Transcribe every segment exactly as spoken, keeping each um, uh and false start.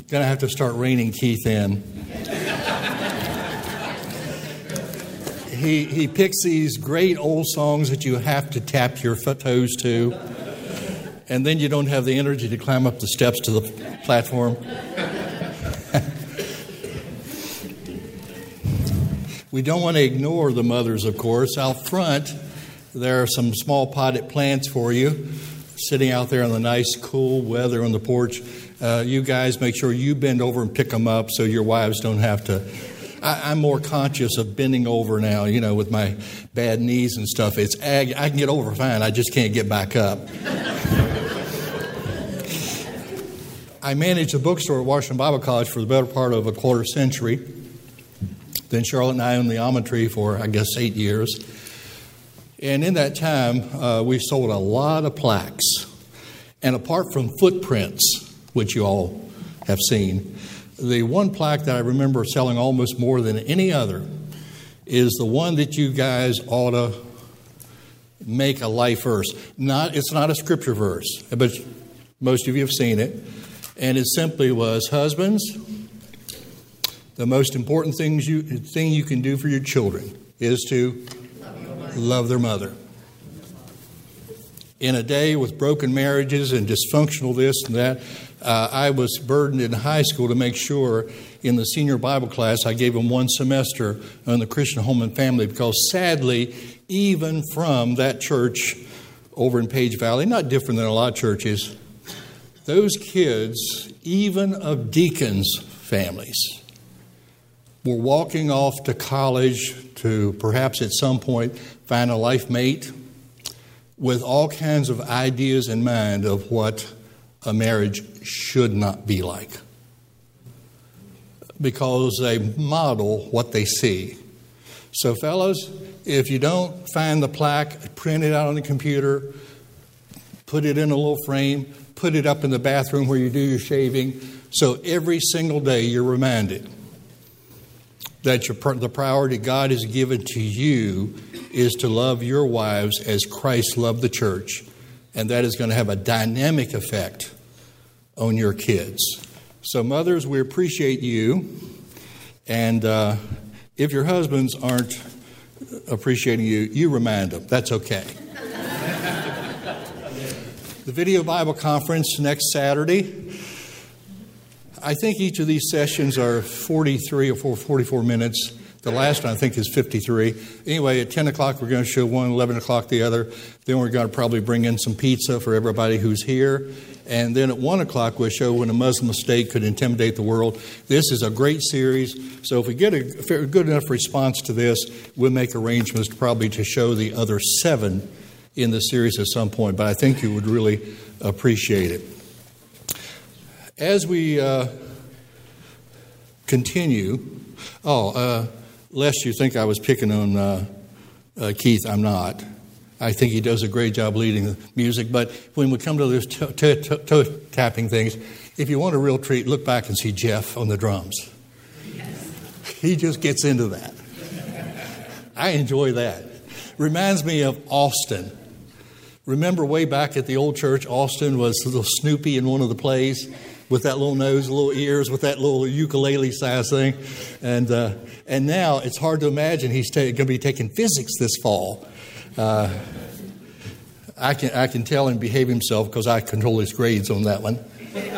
Going to have to start reining Keith in. he he picks these great old songs that you have to tap your foot toes to, and then you don't have the energy to climb up the steps to the platform. We don't want to ignore the mothers, of course. Out front, there are some small potted plants for you, sitting out there in the nice, cool weather on the porch. Uh, you guys make sure you bend over and pick them up so your wives don't have to. I, I'm more conscious of bending over now, you know, with my bad knees and stuff. It's ag- I can get over fine. I just can't get back up. I managed a bookstore at Washington Bible College for the better part of a quarter century. Then Charlotte and I owned the almond tree for, I guess, eight years. And in that time, uh, we sold a lot of plaques. And apart from footprints, which you all have seen, the one plaque that I remember selling almost more than any other is the one that you guys ought to make a life verse. Not, it's not a scripture verse, but most of you have seen it. And it simply was, husbands, the most important things you, thing you can do for your children is to love their mother. In a day with broken marriages and dysfunctional this and that, uh, I was burdened in high school to make sure in the senior Bible class I gave them one semester on the Christian home and family, because sadly, even from that church over in Page Valley, not different than a lot of churches, those kids, even of deacons' families, were walking off to college to perhaps at some point find a life mate with all kinds of ideas in mind of what a marriage should not be like, because they model what they see. So fellas, if you don't find the plaque, print it out on the computer, put it in a little frame, put it up in the bathroom where you do your shaving, so every single day you're reminded that your, the priority God has given to you is to love your wives as Christ loved the church. And that is going to have a dynamic effect on your kids. So mothers, we appreciate you. And uh, if your husbands aren't appreciating you, you remind them. That's okay. The Video Bible Conference next Saturday. I think each of these sessions are forty-three or forty-four minutes. The last one, I think, is fifty-three. Anyway, at ten o'clock, we're going to show one, eleven o'clock the other. Then we're going to probably bring in some pizza for everybody who's here. And then at one o'clock, we'll show when a Muslim state could intimidate the world. This is a great series. So if we get a good enough response to this, we'll make arrangements probably to show the other seven in the series at some point. But I think you would really appreciate it. As we uh, continue, oh, uh, lest you think I was picking on uh, uh, Keith, I'm not. I think he does a great job leading the music. But when we come to those toe to- to- to- tapping things, if you want a real treat, look back and see Jeff on the drums. Yes. He just gets into that. I enjoy that. Reminds me of Austin. Remember way back at the old church, Austin was a little Snoopy in one of the plays, with that little nose, little ears, with that little ukulele size thing. And uh, and now it's hard to imagine he's ta- going to be taking physics this fall. Uh, I can I can tell him behave himself because I control his grades on that one.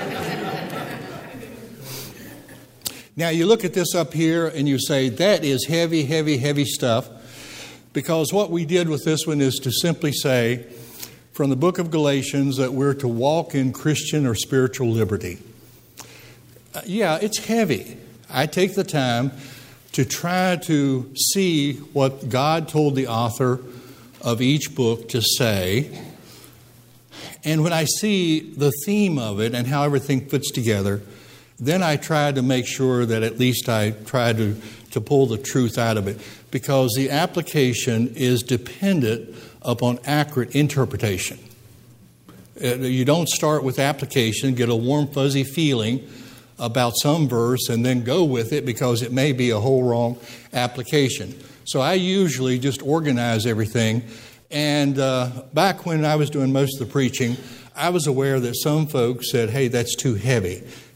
Now you look at this up here and you say, that is heavy, heavy, heavy stuff. Because what we did with this one is to simply say, from the book of Galatians, that we're to walk in Christian or spiritual liberty. Uh, yeah, it's heavy. I take the time to try to see what God told the author of each book to say. And when I see the theme of it and how everything fits together, then I try to make sure that at least I try to, to pull the truth out of it. Because the application is dependent upon accurate interpretation. You don't start with application, get a warm, fuzzy feeling about some verse, and then go with it because it may be a whole wrong application. So I usually just organize everything. And uh, back when I was doing most of the preaching, I was aware that some folks said, hey, that's too heavy.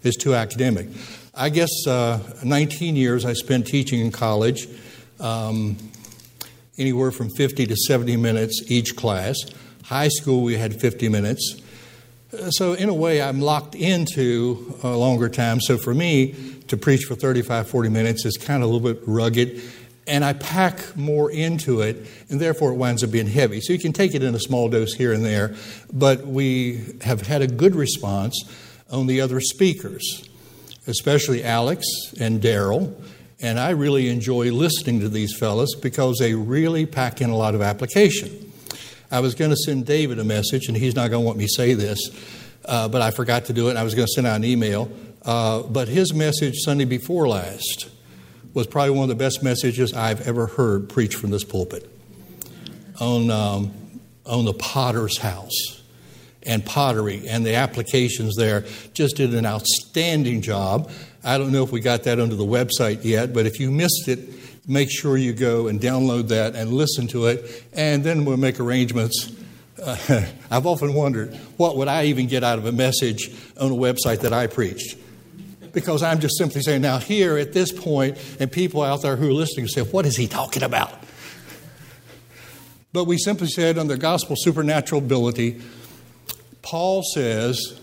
is too academic. I guess uh, nineteen years I spent teaching in college, um, anywhere from fifty to seventy minutes each class. High school, we had fifty minutes. So in a way, I'm locked into a longer time. So for me, to preach for thirty-five, forty minutes is kind of a little bit rugged. And I pack more into it, and therefore it winds up being heavy. So you can take it in a small dose here and there. But we have had a good response on the other speakers, especially Alex and Daryl. And I really enjoy listening to these fellas because they really pack in a lot of application. I was going to send David a message, and he's not going to want me to say this, uh, but I forgot to do it, and I was going to send out an email. Uh, but his message Sunday before last was probably one of the best messages I've ever heard preached from this pulpit on, um, on the potter's house and pottery and the applications there. Just did an outstanding job. I don't know if we got that onto the website yet, but if you missed it, make sure you go and download that and listen to it, and then we'll make arrangements. Uh, I've often wondered, what would I even get out of a message on a website that I preached? Because I'm just simply saying, now here at this point, and people out there who are listening say, what is he talking about? But we simply said on the gospel supernatural ability, Paul says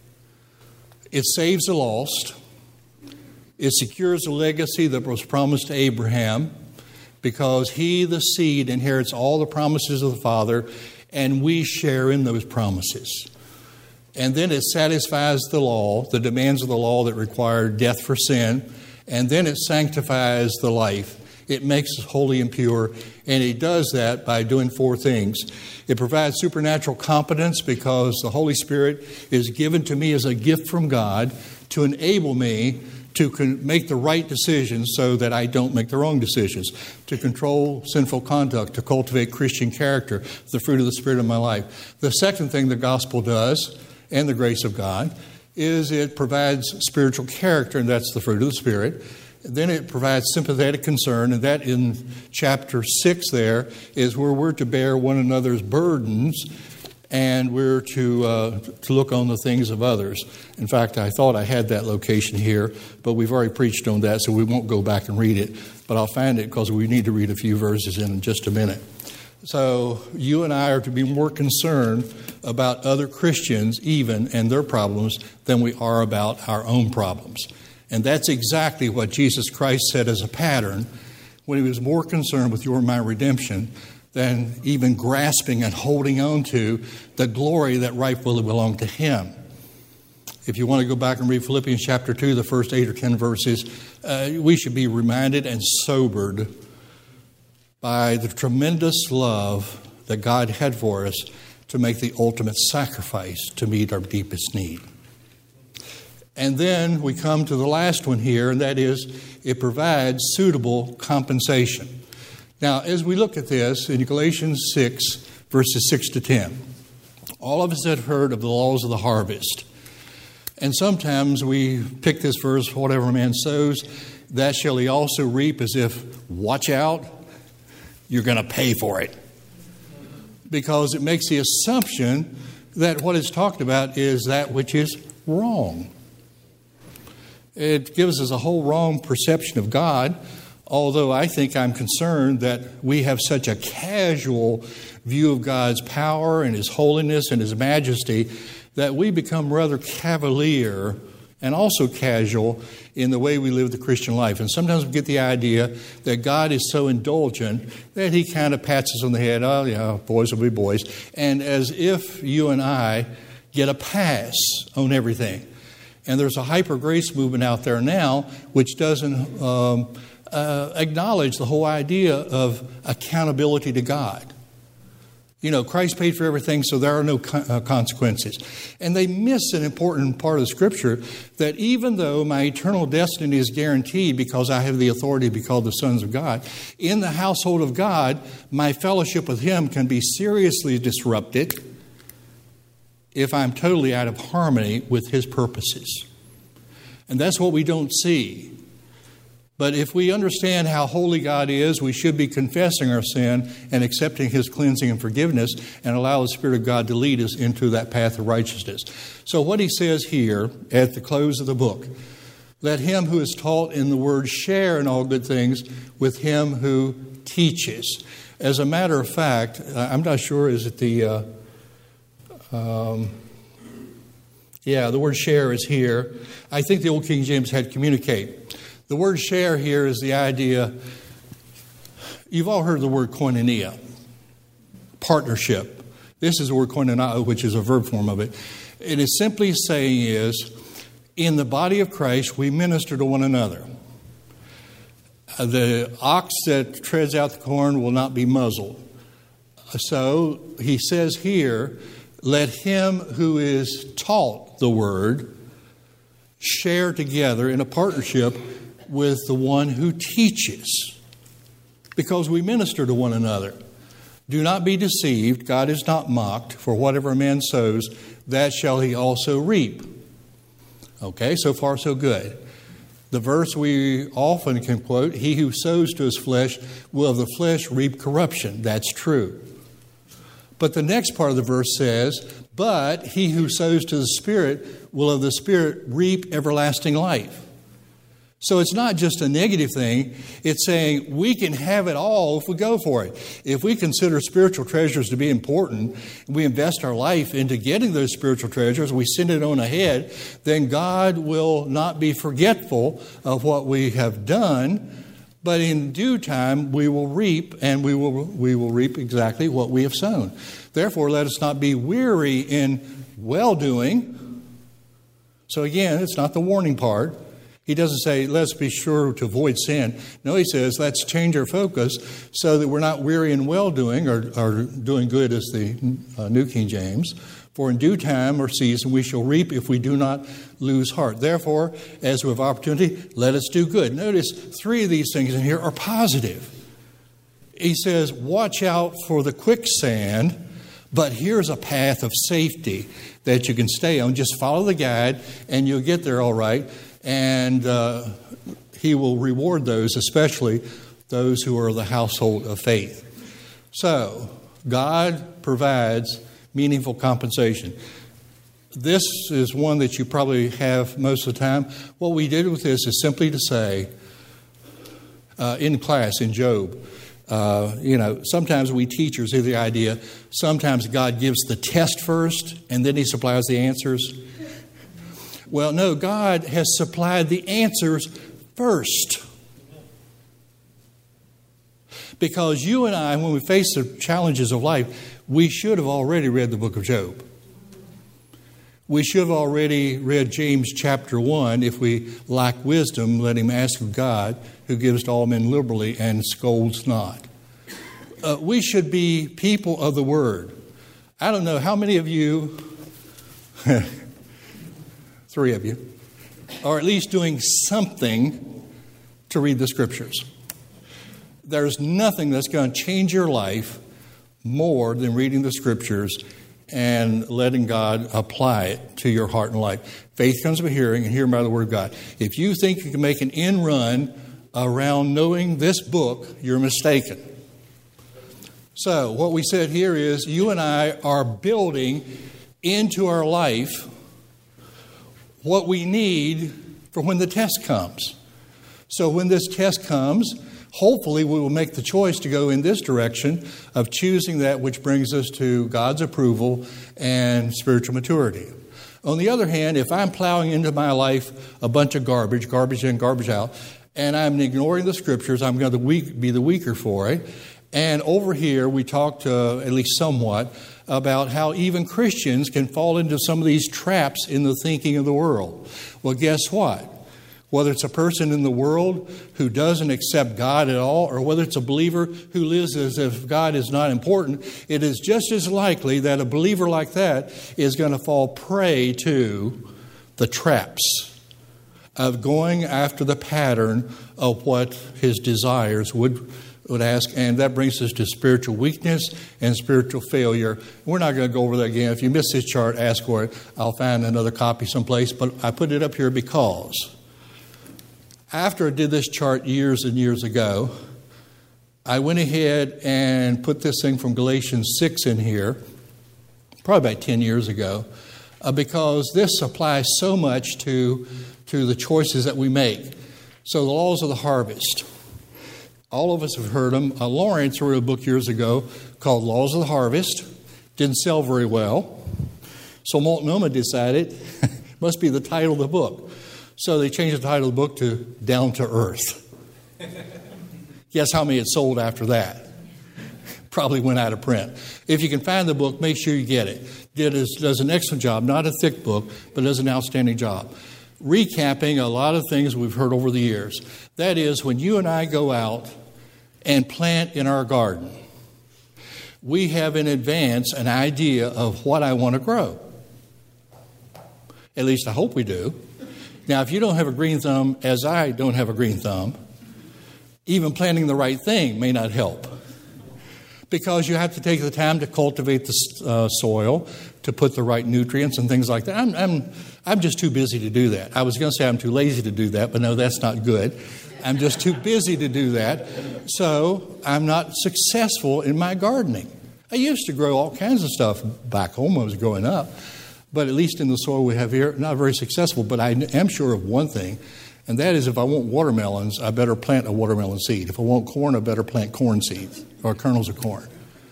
it saves the lost. It secures the legacy that was promised to Abraham because he, the seed, inherits all the promises of the Father, and we share in those promises. And then it satisfies the law, the demands of the law that require death for sin, and then it sanctifies the life. It makes us holy and pure, and it does that by doing four things. It provides supernatural competence because the Holy Spirit is given to me as a gift from God to enable me to make the right decisions so that I don't make the wrong decisions, to control sinful conduct, to cultivate Christian character, the fruit of the Spirit in my life. The second thing the gospel does, and the grace of God, is it provides spiritual character, and that's the fruit of the Spirit. Then it provides sympathetic concern, and that in chapter six there is where we're to bear one another's burdens, and we're to uh, to look on the things of others. In fact, I thought I had that location here, but we've already preached on that, so we won't go back and read it. But I'll find it because we need to read a few verses in just a minute. So you and I are to be more concerned about other Christians even and their problems than we are about our own problems. And that's exactly what Jesus Christ said as a pattern when he was more concerned with your and my redemption than even grasping and holding on to the glory that rightfully belonged to him. If you want to go back and read Philippians chapter two, the first eight or ten verses, uh, we should be reminded and sobered by the tremendous love that God had for us to make the ultimate sacrifice to meet our deepest need. And then we come to the last one here, and that is it provides suitable compensation. Now, as we look at this in Galatians six, verses six to ten, all of us have heard of the laws of the harvest. And sometimes we pick this verse, whatever a man sows, that shall he also reap, as if, watch out, you're going to pay for it. Because it makes the assumption that what is talked about is that which is wrong. It gives us a whole wrong perception of God, although I think I'm concerned that we have such a casual view of God's power and his holiness and his majesty that we become rather cavalier and also casual in the way we live the Christian life. And sometimes we get the idea that God is so indulgent that he kind of pats us on the head, oh, yeah, boys will be boys, and as if you and I get a pass on everything. And there's a hyper grace movement out there now which doesn't um, uh, acknowledge the whole idea of accountability to God. You know, Christ paid for everything, so there are no co- uh, consequences. And they miss an important part of the Scripture, that even though my eternal destiny is guaranteed because I have the authority to be called the sons of God, in the household of God, my fellowship with him can be seriously disrupted if I'm totally out of harmony with his purposes. And that's what we don't see. But if we understand how holy God is, we should be confessing our sin and accepting His cleansing and forgiveness and allow the Spirit of God to lead us into that path of righteousness. So what he says here at the close of the book, let him who is taught in the word share in all good things with him who teaches. As a matter of fact, I'm not sure, is it the, uh, um, yeah, the word share is here. I think the Old King James had communicate. The word share here is the idea, you've all heard the word koinonia, partnership. This is the word koinonao, which is a verb form of it. It is simply saying is, in the body of Christ, we minister to one another. The ox that treads out the corn will not be muzzled. So he says here, let him who is taught the word share together in a partnership with the one who teaches, because we minister to one another. Do not be deceived. God is not mocked. For whatever a man sows, that shall he also reap. Okay, so far so good. The verse we often can quote, he who sows to his flesh will of the flesh reap corruption. That's true. But the next part of the verse says, but he who sows to the Spirit will of the Spirit reap everlasting life. So it's not just a negative thing. It's saying we can have it all if we go for it. If we consider spiritual treasures to be important, we invest our life into getting those spiritual treasures, we send it on ahead, then God will not be forgetful of what we have done, but in due time we will reap, and we will we will reap exactly what we have sown. Therefore, let us not be weary in well-doing. So again, it's not the warning part. He doesn't say, let's be sure to avoid sin. No, he says, let's change our focus so that we're not weary in well-doing, or, or doing good as the uh, New King James. For in due time or season we shall reap if we do not lose heart. Therefore, as we have opportunity, let us do good. Notice three of these things in here are positive. He says, watch out for the quicksand, but here's a path of safety that you can stay on. Just follow the guide and you'll get there all right. And uh, he will reward those, especially those who are the household of faith. So, God provides meaningful compensation. This is one that you probably have most of the time. What we did with this is simply to say, uh, in class, in Job, uh, you know, sometimes we teachers have the idea, sometimes God gives the test first, and then he supplies the answers. Well, no, God has supplied the answers first. Because you and I, when we face the challenges of life, we should have already read the book of Job. We should have already read James chapter one. If we lack wisdom, let him ask of God, who gives to all men liberally and scolds not. Uh, we should be people of the Word. I don't know how many of you... Three of you, or at least doing something to read the Scriptures. There's nothing that's going to change your life more than reading the Scriptures and letting God apply it to your heart and life. Faith comes by hearing, and hearing by the Word of God. If you think you can make an end run around knowing this book, you're mistaken. So what we said here is you and I are building into our life what we need for when the test comes. So when this test comes, hopefully we will make the choice to go in this direction of choosing that which brings us to God's approval and spiritual maturity. On the other hand, if I'm plowing into my life a bunch of garbage, garbage in, garbage out, and I'm ignoring the Scriptures, I'm going to weak, be the weaker for it. And over here we talked uh, at least somewhat about how even Christians can fall into some of these traps in the thinking of the world. Well, guess what? Whether it's a person in the world who doesn't accept God at all, or whether it's a believer who lives as if God is not important, it is just as likely that a believer like that is going to fall prey to the traps of going after the pattern of what his desires would would ask, and that brings us to spiritual weakness and spiritual failure. We're not going to go over that again. If you miss this chart, ask for it. I'll find another copy someplace, but I put it up here because After I did this chart years and years ago, I went ahead and put this thing from Galatians six in here, probably about ten years ago, uh, because this applies so much to, to the choices that we make. So the laws of the harvest. All of us have heard them. Uh, Lawrence wrote a book years ago called Laws of the Harvest. Didn't sell very well. So Multnomah decided, must be the title of the book. So they changed the title of the book to Down to Earth. Guess how many it sold after that? Probably went out of print. If you can find the book, make sure you get it. It is, does an excellent job. Not a thick book, but does an outstanding job. Recapping a lot of things we've heard over the years. That is, when you and I go out and plant in our garden, we have in advance an idea of what I want to grow. At least I hope we do. Now, if you don't have a green thumb, as I don't have a green thumb, even planting the right thing may not help. Because you have to take the time to cultivate the uh, soil, to put the right nutrients and things like that. I'm, I'm, I'm just too busy to do that. I was going to say I'm too lazy to do that, but no, that's not good. I'm just too busy to do that. So I'm not successful in my gardening. I used to grow all kinds of stuff back home when I was growing up. But at least in the soil we have here, not very successful. But I am sure of one thing, and that is if I want watermelons, I better plant a watermelon seed. If I want corn, I better plant corn seeds or kernels of corn.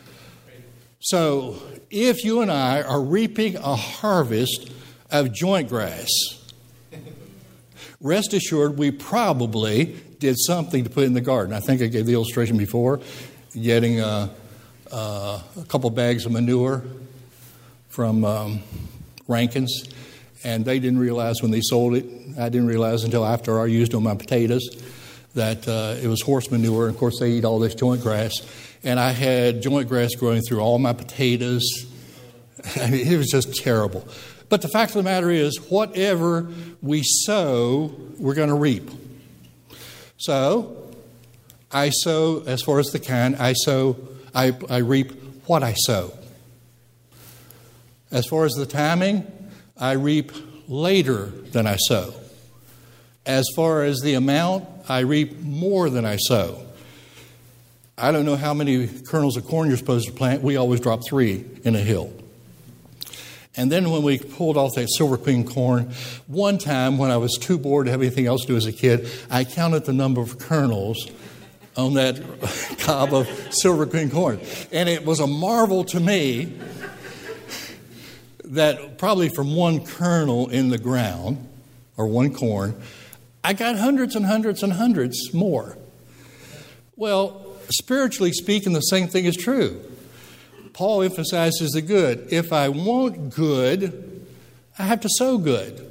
So if you and I are reaping a harvest of joint grass, rest assured we probably did something to put in the garden. I think I gave the illustration before, getting a, a, a couple bags of manure from um, Rankins, and they didn't realize when they sold it, I didn't realize until after I used it on my potatoes, that uh, it was horse manure. And of course, they eat all this joint grass. And I had joint grass growing through all my potatoes. I mean, it was just terrible. But the fact of the matter is, whatever we sow, we're going to reap. So, I sow, as far as the kind, I sow, I, I reap what I sow. As far as the timing, I reap later than I sow. As far as the amount, I reap more than I sow. I don't know how many kernels of corn you're supposed to plant. We always drop three in a hill. And then when we pulled off that Silver Queen corn, one time when I was too bored to have anything else to do as a kid, I counted the number of kernels on that cob of Silver Queen corn. And it was a marvel to me that probably from one kernel in the ground, or one corn, I got hundreds and hundreds and hundreds more. Well, spiritually speaking, the same thing is true. Paul emphasizes the good. If I want good, I have to sow good.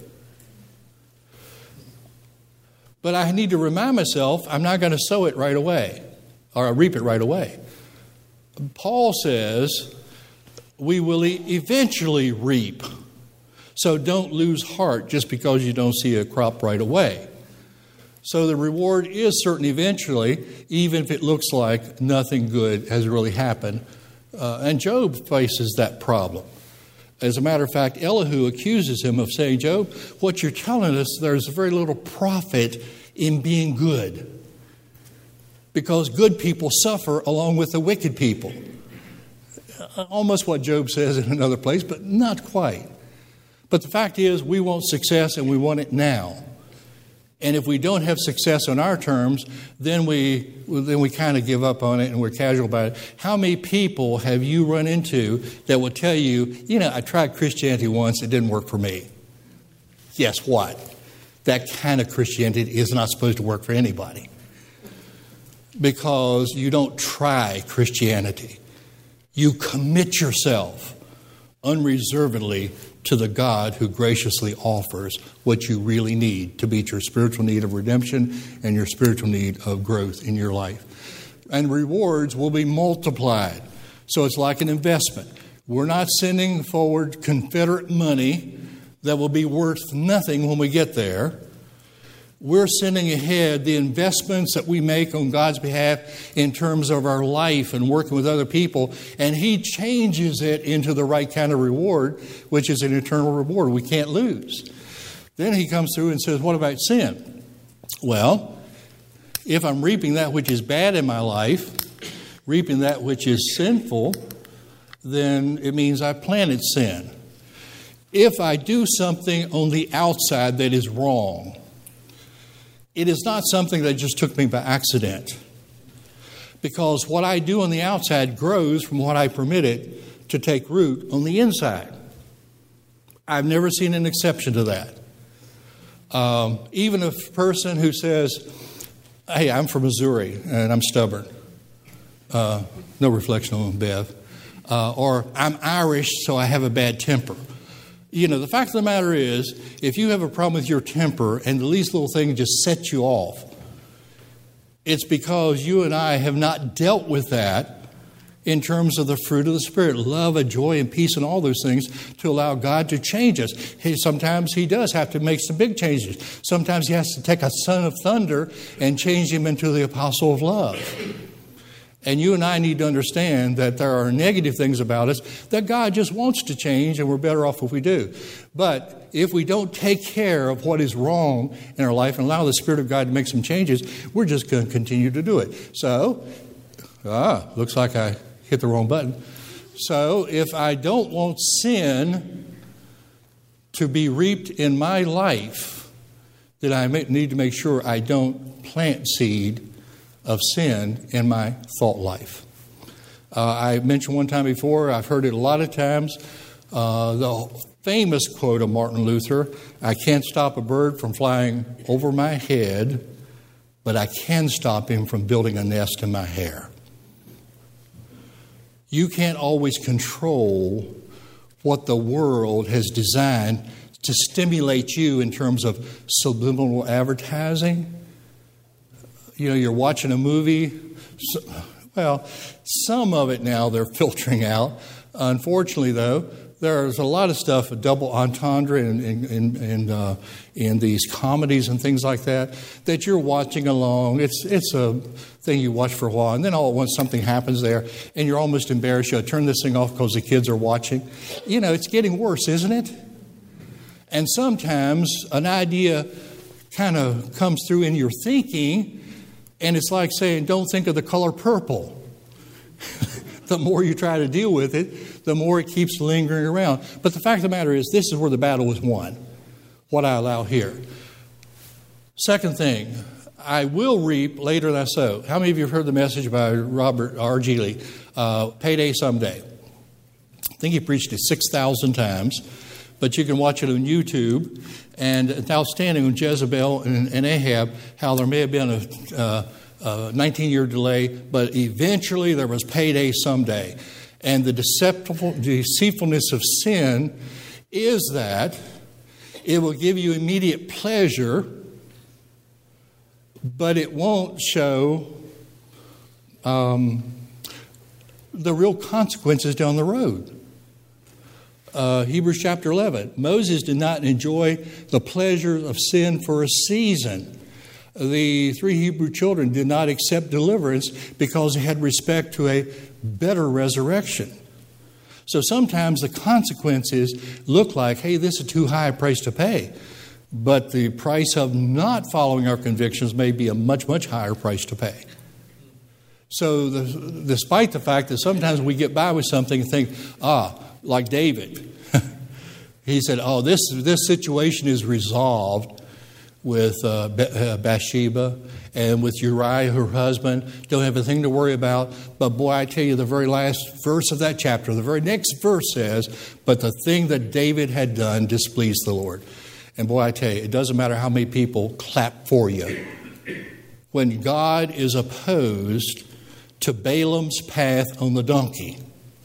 But I need to remind myself I'm not going to sow it right away, or reap it right away. Paul says we will eventually reap. So don't lose heart just because you don't see a crop right away. So the reward is certain eventually, even if it looks like nothing good has really happened. Uh, and Job faces that problem. As a matter of fact, Elihu accuses him of saying, Job, what you're telling us, there's very little profit in being good. Because good people suffer along with the wicked people. Almost what Job says in another place, but not quite. But the fact is, we want success and we want it now. And if we don't have success on our terms, then we then we kind of give up on it and we're casual about it. How many people have you run into that will tell you, you know, I tried Christianity once, it didn't work for me? Guess what? That kind of Christianity is not supposed to work for anybody. Because you don't try Christianity. You commit yourself unreservedly to the God who graciously offers what you really need to meet your spiritual need of redemption and your spiritual need of growth in your life. And rewards will be multiplied. So it's like an investment. We're not sending forward Confederate money that will be worth nothing when we get there. We're sending ahead the investments that we make on God's behalf in terms of our life and working with other people, and He changes it into the right kind of reward, which is an eternal reward we can't lose. Then He comes through and says, what about sin? Well, if I'm reaping that which is bad in my life, reaping that which is sinful, then it means I planted sin. If I do something on the outside that is wrong, it is not something that just took me by accident. Because what I do on the outside grows from what I permit it to take root on the inside. I've never seen an exception to that. Um, even a person who says, hey, I'm from Missouri and I'm stubborn. Uh, no reflection on Bev. Uh, or I'm Irish, so I have a bad temper. You know, the fact of the matter is, if you have a problem with your temper and the least little thing just sets you off, it's because you and I have not dealt with that in terms of the fruit of the Spirit, love and joy and peace and all those things, to allow God to change us. He, sometimes He does have to make some big changes. Sometimes He has to take a son of thunder and change him into the apostle of love. And you and I need to understand that there are negative things about us that God just wants to change, and we're better off if we do. But if we don't take care of what is wrong in our life and allow the Spirit of God to make some changes, we're just going to continue to do it. So, ah, looks like I hit the wrong button. So if I don't want sin to be reaped in my life, then I need to make sure I don't plant seed of sin in my thought life. Uh, I mentioned one time before, I've heard it a lot of times, uh, the famous quote of Martin Luther, I can't stop a bird from flying over my head, but I can stop him from building a nest in my hair. You can't always control what the world has designed to stimulate you in terms of subliminal advertising. You know, you're watching a movie. Well, some of it now they're filtering out. Unfortunately, though, there's a lot of stuff, a double entendre in, in, in, uh, in these comedies and things like that, that you're watching along. It's it's a thing you watch for a while, and then all at once something happens there, and you're almost embarrassed. You turn this thing off because the kids are watching. You know, it's getting worse, isn't it? And sometimes an idea kind of comes through in your thinking, and it's like saying, don't think of the color purple. The more you try to deal with it, the more it keeps lingering around. But the fact of the matter is, this is where the battle is won, what I allow here. Second thing, I will reap later than I sow. How many of you have heard the message by Robert R. G. Lee, uh, Payday Someday? I think he preached it six thousand times, but you can watch it on YouTube. And it's outstanding on Jezebel and, and Ahab, how there may have been a uh, uh, nineteen-year delay, but eventually there was payday someday. And the deceitfulness of sin is that it will give you immediate pleasure, but it won't show um, the real consequences down the road. Uh, Hebrews chapter eleven. Moses did not enjoy the pleasures of sin for a season. The three Hebrew children did not accept deliverance because they had respect to a better resurrection. So sometimes the consequences look like, hey, this is too high a price to pay. But the price of not following our convictions may be a much, much higher price to pay. So the, despite the fact that sometimes we get by with something and think, ah, like David. He said, oh, this this situation is resolved with uh, Bathsheba and with Uriah, her husband. Don't have a thing to worry about. But boy, I tell you, the very last verse of that chapter, the very next verse says, but the thing that David had done displeased the Lord. And boy, I tell you, it doesn't matter how many people clap for you. When God is opposed to Balaam's path on the donkey,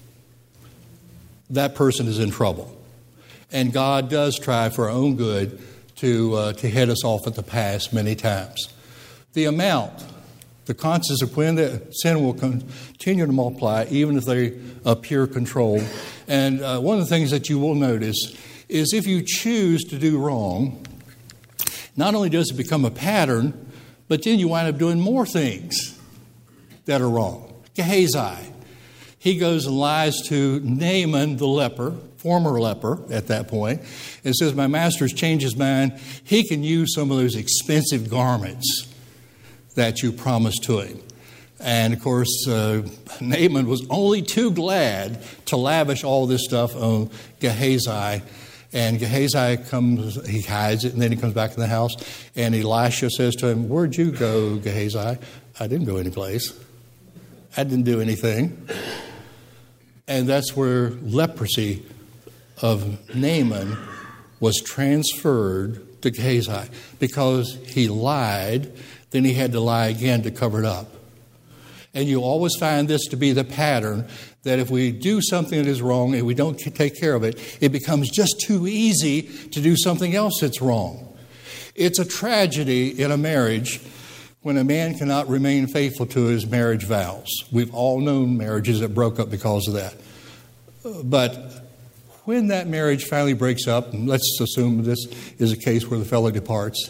that person is in trouble. And God does try for our own good to uh, to head us off at the pass many times. The amount, the consequence of when the sin will continue to multiply, even if they appear controlled. And uh, one of the things that you will notice is if you choose to do wrong, not only does it become a pattern, but then you wind up doing more things that are wrong. Gehazi. He goes and lies to Naaman the leper, former leper at that point. It says, my master's changed his mind. He can use some of those expensive garments that you promised to him. And, of course, uh, Naaman was only too glad to lavish all this stuff on Gehazi. And Gehazi comes, he hides it, and then he comes back in the house. And Elisha says to him, where'd you go, Gehazi? I didn't go anyplace. I didn't do anything. And that's where leprosy of Naaman was transferred to Gehazi. Because he lied, then he had to lie again to cover it up. And you always find this to be the pattern, that if we do something that is wrong and we don't take care of it, it becomes just too easy to do something else that's wrong. It's a tragedy in a marriage when a man cannot remain faithful to his marriage vows. We've all known marriages that broke up because of that. But when that marriage finally breaks up, and let's assume this is a case where the fellow departs,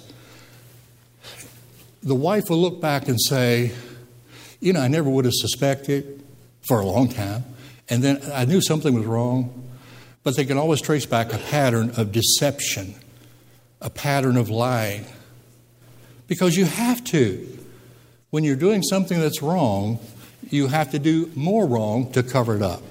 the wife will look back and say, you know, I never would have suspected for a long time. And then I knew something was wrong. But they can always trace back a pattern of deception, a pattern of lying. Because you have to. When you're doing something that's wrong, you have to do more wrong to cover it up.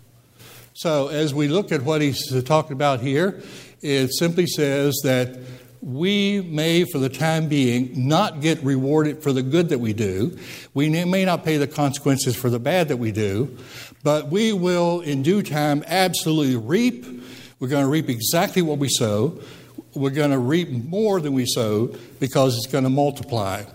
So as we look at what he's talking about here, it simply says that we may, for the time being, not get rewarded for the good that we do. We may not pay the consequences for the bad that we do, but we will, in due time, absolutely reap. We're going to reap exactly what we sow. We're going to reap more than we sow because it's going to multiply.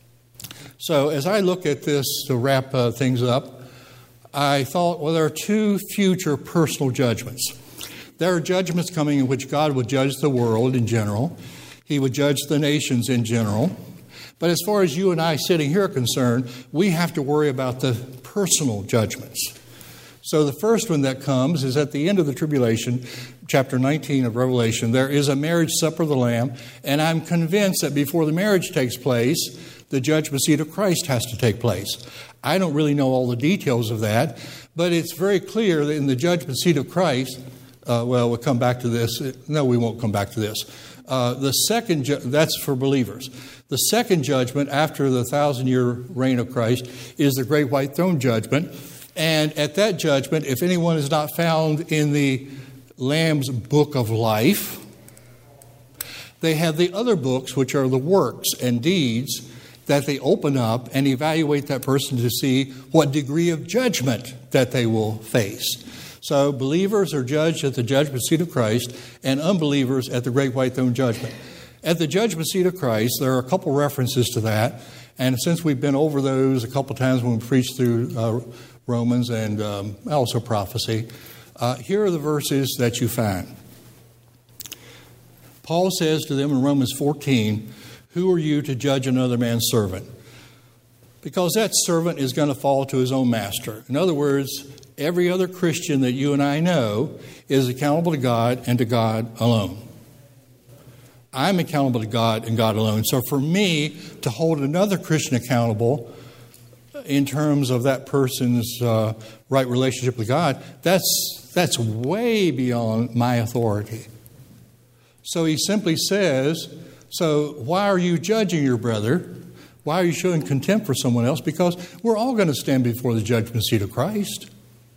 So as I look at this to wrap uh, things up, I thought, well, there are two future personal judgments. There are judgments coming in which God will judge the world in general. He would judge the nations in general. But as far as you and I sitting here are concerned, we have to worry about the personal judgments. So the first one that comes is at the end of the tribulation, chapter nineteen of Revelation, there is a marriage supper of the Lamb, and I'm convinced that before the marriage takes place, the judgment seat of Christ has to take place. I don't really know all the details of that, but it's very clear that in the judgment seat of Christ, uh, well, we'll come back to this. No, we won't come back to this. Uh, the second, ju- that's for believers. The second judgment after the thousand-year reign of Christ is the great white throne judgment. And at that judgment, if anyone is not found in the Lamb's book of life, they have the other books, which are the works and deeds, that they open up and evaluate that person to see what degree of judgment that they will face. So believers are judged at the judgment seat of Christ, and unbelievers at the great white throne judgment. At the judgment seat of Christ, there are a couple references to that. And since we've been over those a couple times when we preached through uh, Romans and um, also prophecy, uh, here are the verses that you find. Paul says to them in Romans fourteen, who are you to judge another man's servant? Because that servant is going to fall to his own master. In other words, every other Christian that you and I know is accountable to God and to God alone. I'm accountable to God and God alone. So for me to hold another Christian accountable in terms of that person's uh, right relationship with God, that's that's way beyond my authority. So he simply says, so why are you judging your brother? Why are you showing contempt for someone else? Because we're all going to stand before the judgment seat of Christ.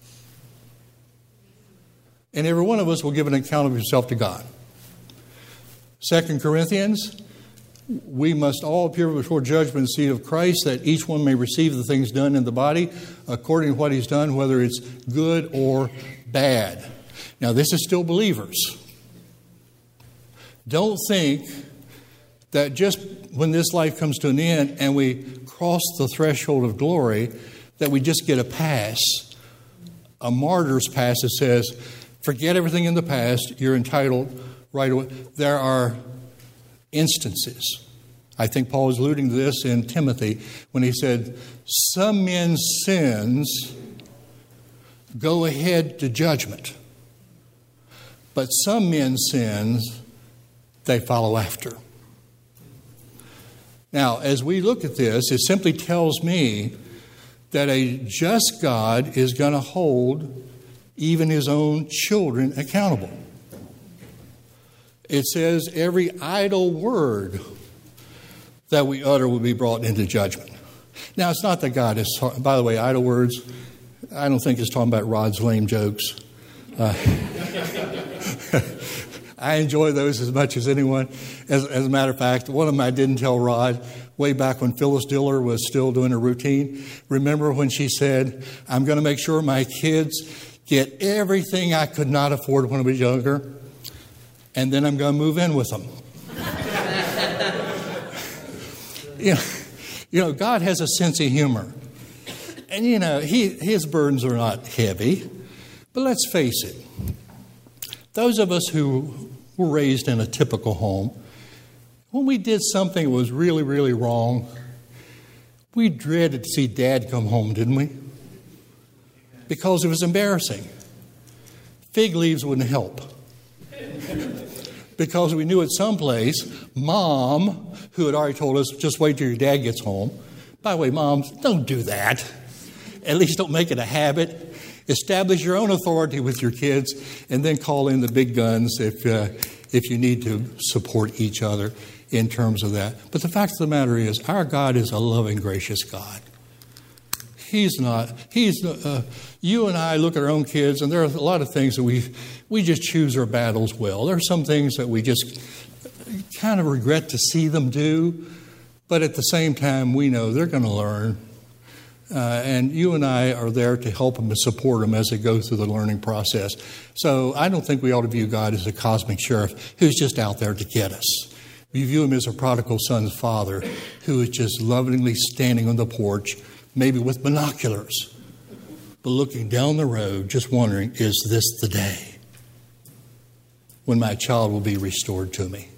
And every one of us will give an account of himself to God. Second Corinthians, we must all appear before judgment seat of Christ, that each one may receive the things done in the body according to what he's done, whether it's good or bad. Now, this is still believers. Don't think that just when this life comes to an end and we cross the threshold of glory, that we just get a pass, a martyr's pass that says, forget everything in the past, you're entitled right away. There are instances. I think Paul was alluding to this in Timothy when he said, some men's sins go ahead to judgment, but some men's sins, they follow after. Now, as we look at this, it simply tells me that a just God is going to hold even his own children accountable. It says every idle word that we utter will be brought into judgment. Now, it's not that God is, by the way, idle words, I don't think it's talking about Rod's lame jokes. Uh, I enjoy those as much as anyone. As, as a matter of fact, one of them I didn't tell Rod way back when Phyllis Diller was still doing her routine. Remember when she said, I'm going to make sure my kids get everything I could not afford when I was younger, and then I'm going to move in with them. you know, you know, God has a sense of humor. And, you know, he, his burdens are not heavy. But let's face it. Those of us who were raised in a typical home, when we did something that was really, really wrong, we dreaded to see Dad come home, didn't we? Because it was embarrassing. Fig leaves wouldn't help. Because we knew at some place, Mom, who had already told us, just wait till your dad gets home. By the way, moms, don't do that. At least don't make it a habit. Establish your own authority with your kids, and then call in the big guns if uh, if you need to support each other in terms of that. But the fact of the matter is, our God is a loving, gracious God. He's not, he's, uh, you and I look at our own kids, and there are a lot of things that we, we just choose our battles well. There are some things that we just kind of regret to see them do, but at the same time, we know they're going to learn. Uh, and you and I are there to help them and support them as they go through the learning process. So I don't think we ought to view God as a cosmic sheriff who's just out there to get us. We view him as a prodigal son's father who is just lovingly standing on the porch, maybe with binoculars, but looking down the road, just wondering, is this the day when my child will be restored to me?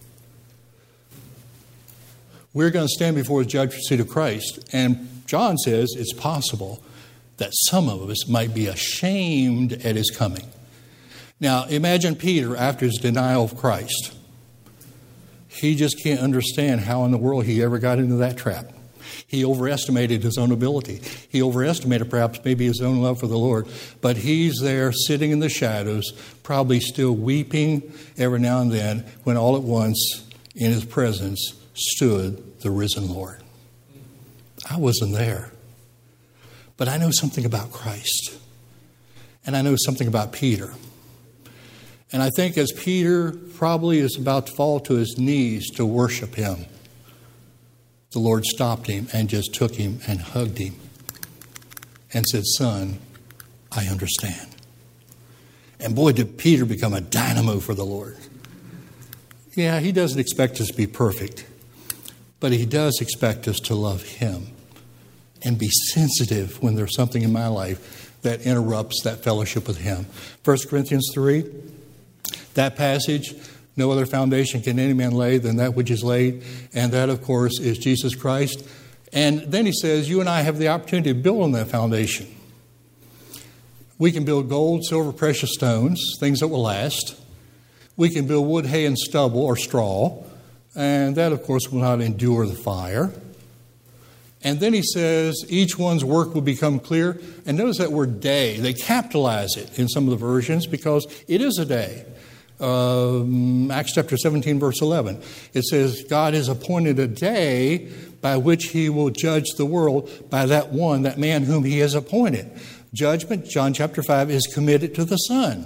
We're going to stand before the judgment seat of Christ, and John says it's possible that some of us might be ashamed at his coming. Now, imagine Peter after his denial of Christ. He just can't understand how in the world he ever got into that trap. He overestimated his own ability. He overestimated perhaps maybe his own love for the Lord. But he's there sitting in the shadows, probably still weeping every now and then, when all at once in his presence stood the risen Lord. I wasn't there. But I know something about Christ. And I know something about Peter. And I think as Peter probably is about to fall to his knees to worship him, the Lord stopped him and just took him and hugged him and said, "Son, I understand." And boy, did Peter become a dynamo for the Lord. Yeah, he doesn't expect us to be perfect, but he does expect us to love him and be sensitive when there's something in my life that interrupts that fellowship with him. First Corinthians three, that passage, no other foundation can any man lay than that which is laid, and that, of course, is Jesus Christ. And then he says, you and I have the opportunity to build on that foundation. We can build gold, silver, precious stones, things that will last. We can build wood, hay, and stubble or straw, and that, of course, will not endure the fire. And then he says, each one's work will become clear. And notice that word day. They capitalize it in some of the versions because it is a day. Um, Acts chapter seventeen, verse eleven. It says, God has appointed a day by which he will judge the world by that one, that man whom he has appointed. Judgment, John chapter five, is committed to the Son.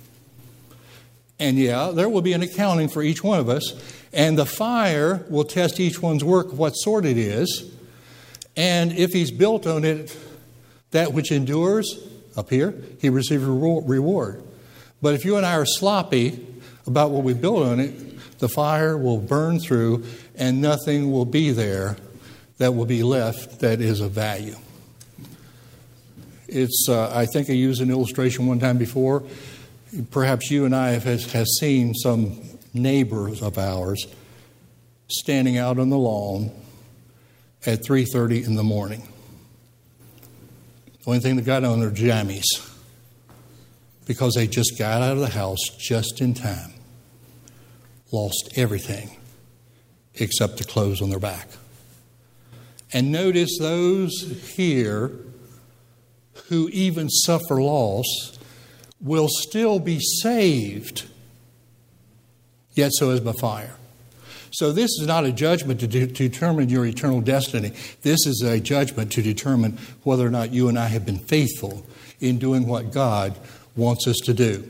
And yeah, there will be an accounting for each one of us. And the fire will test each one's work, what sort it is. And if he's built on it, that which endures, up here, he receives a reward. But if you and I are sloppy about what we build on it, the fire will burn through and nothing will be there that will be left that is of value. It's, uh, I think I used an illustration one time before. Perhaps you and I have, have seen some neighbors of ours standing out on the lawn at three thirty in the morning. The only thing they got on their jammies, because they just got out of the house just in time. Lost everything except the clothes on their back. And notice those here who even suffer loss will still be saved, yet so is by fire. So this is not a judgment to, de- to determine your eternal destiny. This is a judgment to determine whether or not you and I have been faithful in doing what God wants us to do.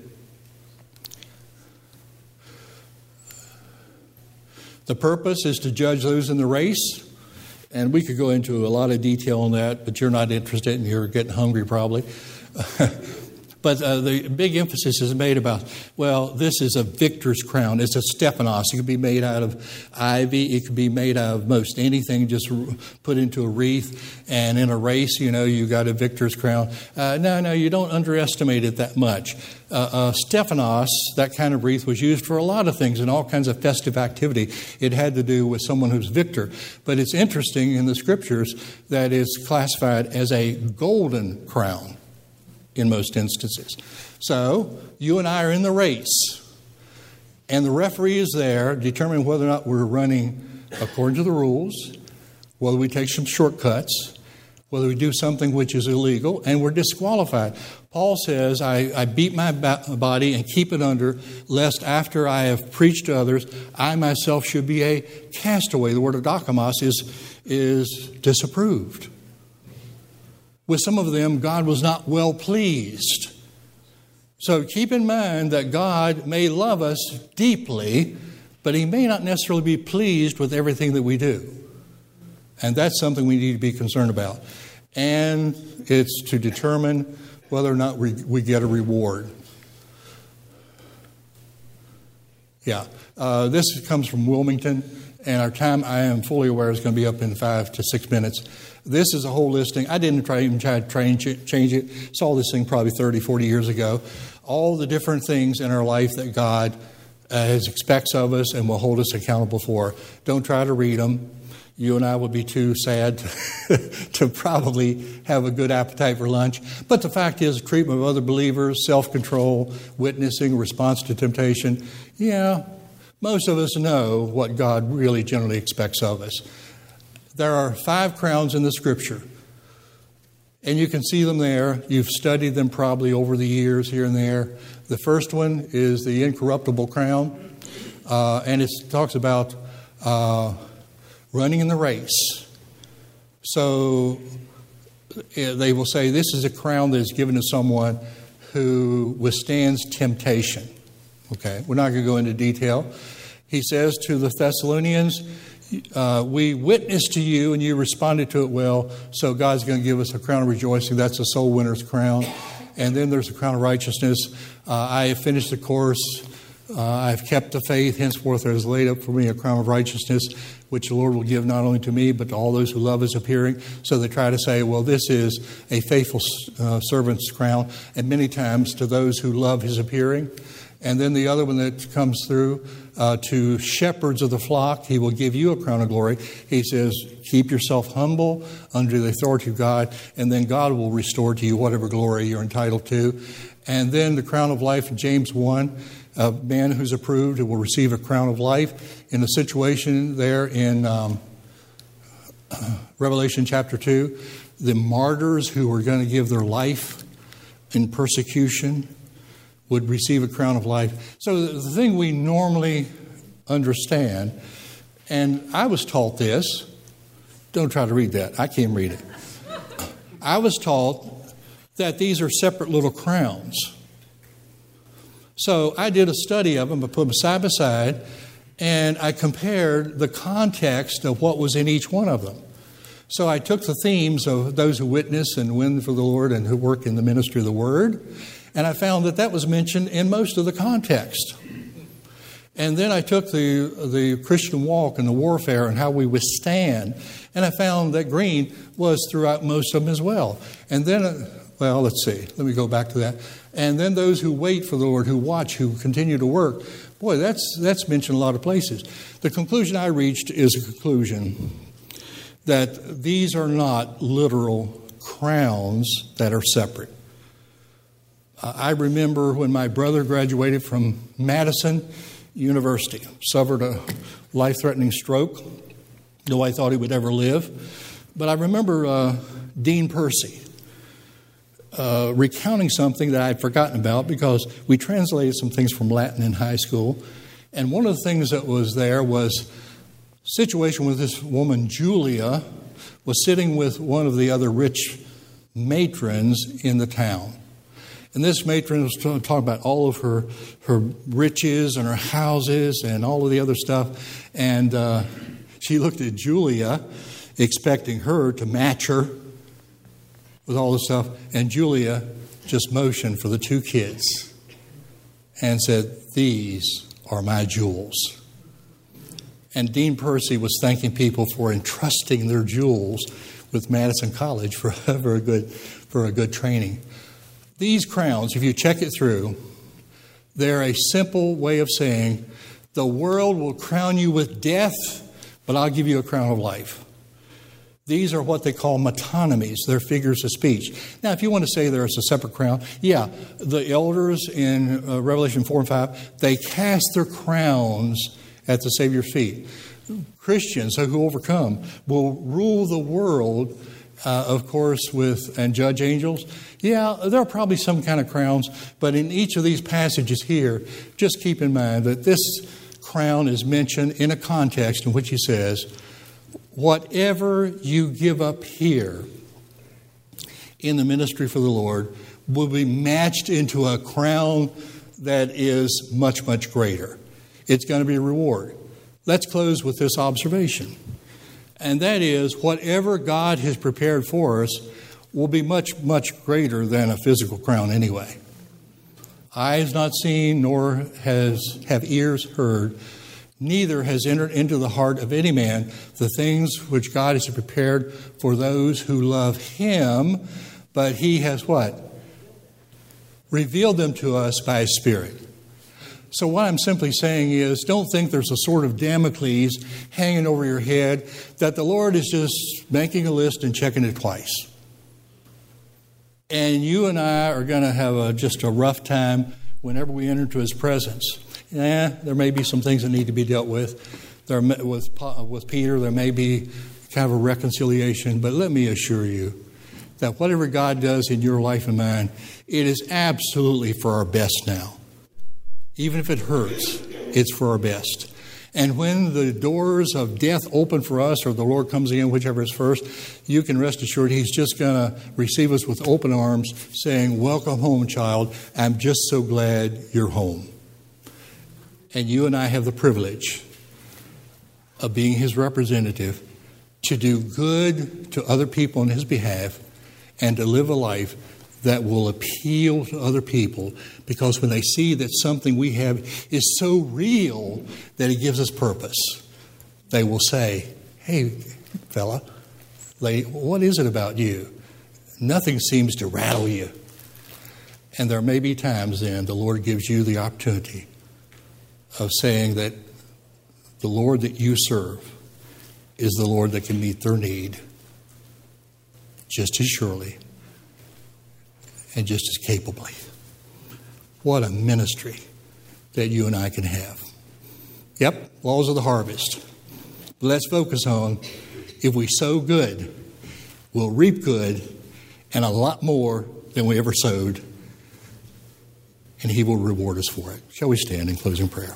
The purpose is to judge those in the race. And we could go into a lot of detail on that, but you're not interested and you're getting hungry probably. But uh, the big emphasis is made about, well, this is a victor's crown. It's a Stephanos. It could be made out of ivy. It could be made out of most anything, just put into a wreath. And in a race, you know, you got a victor's crown. Uh, no, no, you don't underestimate it that much. Uh, uh, Stephanos, that kind of wreath, was used for a lot of things and all kinds of festive activity. It had to do with someone who's victor. But it's interesting in the Scriptures that it's classified as a golden crown in most instances. So, you and I are in the race. And the referee is there determining whether or not we're running according to the rules, whether we take some shortcuts, whether we do something which is illegal, and we're disqualified. Paul says, I, I beat my body and keep it under, lest after I have preached to others, I myself should be a castaway. The word adokamos is, is disapproved. With some of them, God was not well pleased. So keep in mind that God may love us deeply, but He may not necessarily be pleased with everything that we do. And that's something we need to be concerned about. And it's to determine whether or not we, we get a reward. Yeah. Uh, this comes from Wilmington, and our time, I am fully aware, is going to be up in five to six minutes. This is a whole listing. I didn't try, even try to change it, change it. Saw this thing probably thirty, forty years ago. All the different things in our life that God uh, has expects of us and will hold us accountable for. Don't try to read them. You and I would be too sad to, to probably have a good appetite for lunch. But the fact is, treatment of other believers, self-control, witnessing, response to temptation. Yeah, most of us know what God really generally expects of us. There are five crowns in the Scripture. And you can see them there. You've studied them probably over the years here and there. The first one is the incorruptible crown. Uh, and it talks about uh, running in the race. So they will say this is a crown that is given to someone who withstands temptation. Okay, we're not going to go into detail. He says to the Thessalonians, Uh, we witnessed to you and you responded to it well, so God's going to give us a crown of rejoicing. That's a soul winner's crown. And then there's a crown of righteousness. Uh, I have finished the course. Uh, I have kept the faith. Henceforth there is laid up for me a crown of righteousness, which the Lord will give not only to me, but to all those who love His appearing. So they try to say, well, this is a faithful uh, servant's crown. And many times to those who love His appearing. And then the other one that comes through, uh, to shepherds of the flock, He will give you a crown of glory. He says, keep yourself humble under the authority of God, and then God will restore to you whatever glory you're entitled to. And then the crown of life in James one, a man who's approved will receive a crown of life. In the situation there in um, Revelation chapter two, the martyrs who were going to give their life in persecution would receive a crown of life. So the thing we normally understand, and I was taught this, don't try to read that, I can't read it. I was taught that these are separate little crowns. So I did a study of them, I put them side by side, and I compared the context of what was in each one of them. So I took the themes of those who witness and win for the Lord and who work in the ministry of the Word, and I found that that was mentioned in most of the context. And then I took the the Christian walk and the warfare and how we withstand, and I found that green was throughout most of them as well. And then, well, let's see. Let me go back to that. And then those who wait for the Lord, who watch, who continue to work. Boy, that's that's mentioned in a lot of places. The conclusion I reached is a conclusion that these are not literal crowns that are separate. I remember when my brother graduated from Madison University, suffered a life-threatening stroke. No, I thought he would ever live. But I remember uh, Dean Percy. uh, recounting something that I had forgotten about because we translated some things from Latin in high school. And one of the things that was there was a situation with this woman, Julia, was sitting with one of the other rich matrons in the town. And this matron was talking about all of her, her riches and her houses and all of the other stuff. And uh, she looked at Julia, expecting her to match her with all this stuff. And Julia just motioned for the two kids and said, "These are my jewels." And Dean Percy was thanking people for entrusting their jewels with Madison College for, for a good for a good training. These crowns, if you check it through, they're a simple way of saying, the world will crown you with death, but I'll give you a crown of life. These are what they call metonymies. They're figures of speech. Now, if you want to say there's a separate crown, yeah, the elders in uh, Revelation four and five, they cast their crowns at the Savior's feet. Christians who overcome will rule the world, uh, of course, with and judge angels. Yeah, there are probably some kind of crowns, but in each of these passages here, just keep in mind that this crown is mentioned in a context in which he says, whatever you give up here in the ministry for the Lord will be matched into a crown that is much, much greater. It's going to be a reward. Let's close with this observation. And that is, whatever God has prepared for us will be much, much greater than a physical crown anyway. Eye has not seen, nor has have ears heard, neither has entered into the heart of any man the things which God has prepared for those who love Him, but He has what? Revealed them to us by His Spirit. So what I'm simply saying is, don't think there's a sword of Damocles hanging over your head, that the Lord is just making a list and checking it twice. And you and I are going to have a, just a rough time whenever we enter into His presence. Yeah, there may be some things that need to be dealt with. There, with, with Peter, there may be kind of a reconciliation. But let me assure you that whatever God does in your life and mine, it is absolutely for our best now. Even if it hurts, it's for our best. And when the doors of death open for us, or the Lord comes in, whichever is first, you can rest assured He's just going to receive us with open arms, saying, "Welcome home, child. I'm just so glad you're home." And you and I have the privilege of being His representative to do good to other people on His behalf and to live a life that will appeal to other people, because when they see that something we have is so real that it gives us purpose, they will say, "Hey, fella, lady, what is it about you? Nothing seems to rattle you." And there may be times then the Lord gives you the opportunity of saying that the Lord that you serve is the Lord that can meet their need just as surely and just as capably. What a ministry that you and I can have. Yep, laws of the harvest. But let's focus on, if we sow good, we'll reap good and a lot more than we ever sowed. And He will reward us for it. Shall we stand in closing prayer?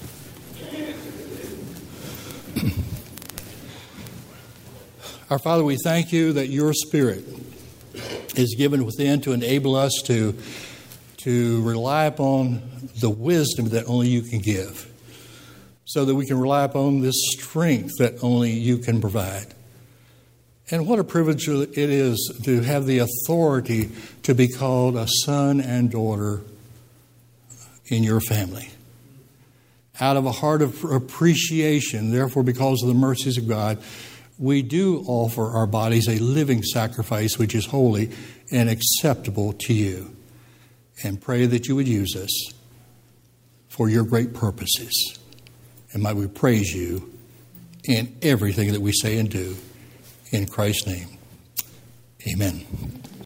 Our Father, we thank You that Your Spirit is given within to enable us to, to rely upon the wisdom that only You can give, so that we can rely upon this strength that only You can provide. And what a privilege it is to have the authority to be called a son and daughter in Your family. Out of a heart of appreciation, therefore, because of the mercies of God, we do offer our bodies a living sacrifice which is holy and acceptable to You, and pray that You would use us for Your great purposes. And might we praise You in everything that we say and do. In Christ's name, amen.